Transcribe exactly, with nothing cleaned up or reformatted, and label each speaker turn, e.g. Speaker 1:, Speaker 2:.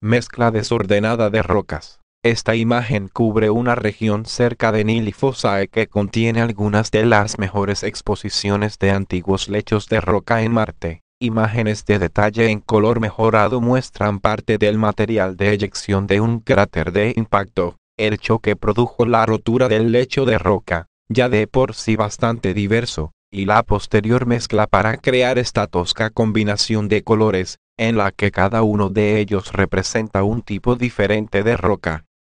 Speaker 1: Mezcla desordenada de rocas. Esta imagen cubre una región cerca de Nili Fossae que contiene algunas de las mejores exposiciones de antiguos lechos de roca en Marte. Imágenes de detalle en color mejorado muestran parte del material de eyección de un cráter de impacto. El choque produjo la rotura del lecho de roca, ya de por sí bastante diverso, y la posterior mezcla para crear esta tosca combinación de colores, en la que cada uno de ellos representa un tipo diferente de roca.